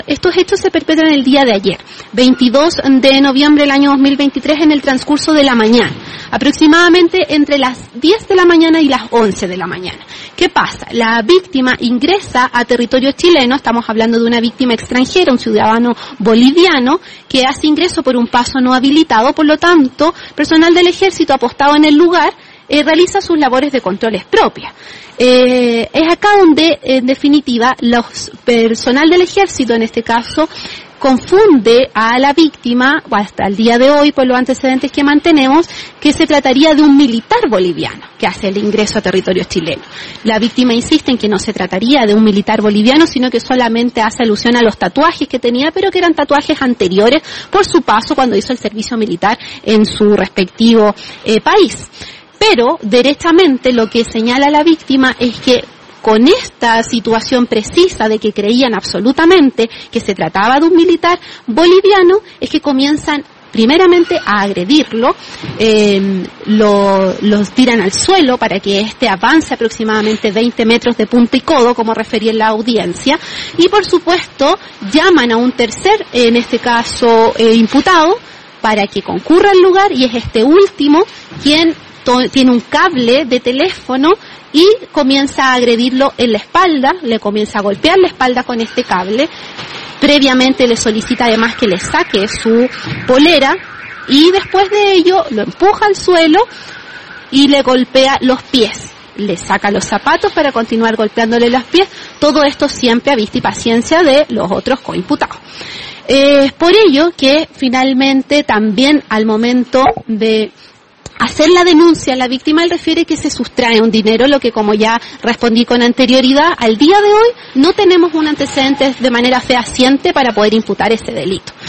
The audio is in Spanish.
Estos hechos se perpetran el día de ayer, 22 de noviembre del año 2023, en el transcurso de la mañana, aproximadamente entre las 10 de la mañana y las 11 de la mañana. ¿Qué pasa? La víctima ingresa a territorio chileno, estamos hablando de una víctima extranjera, un ciudadano boliviano, que hace ingreso por un paso no habilitado, por lo tanto, personal del ejército apostado en el lugar realiza sus labores de controles propias. Es acá donde, en definitiva, los personal del ejército, en este caso, confunde a la víctima, o hasta el día de hoy, por los antecedentes que mantenemos, que se trataría de un militar boliviano que hace el ingreso a territorio chileno. La víctima insiste en que no se trataría de un militar boliviano, sino que solamente hace alusión a los tatuajes que tenía, pero que eran tatuajes anteriores por su paso cuando hizo el servicio militar en su respectivo país. Pero, derechamente, lo que señala la víctima es que con esta situación precisa de que creían absolutamente que se trataba de un militar boliviano, es que comienzan primeramente a agredirlo, los tiran al suelo para que éste avance aproximadamente 20 metros de punta y codo, como refería en la audiencia, y por supuesto llaman a un tercer, en este caso imputado, para que concurra al lugar, y es este último quien tiene un cable de teléfono y comienza a agredirlo en la espalda, le comienza a golpear la espalda con este cable. Previamente le solicita además que le saque su polera y después de ello lo empuja al suelo y le golpea los pies. Le saca los zapatos para continuar golpeándole los pies. Todo esto siempre a vista y paciencia de los otros coimputados. Es por ello que finalmente también al momento de hacer la denuncia, la víctima refiere que se sustrae un dinero, lo que, como ya respondí con anterioridad, al día de hoy no tenemos un antecedente de manera fehaciente para poder imputar ese delito.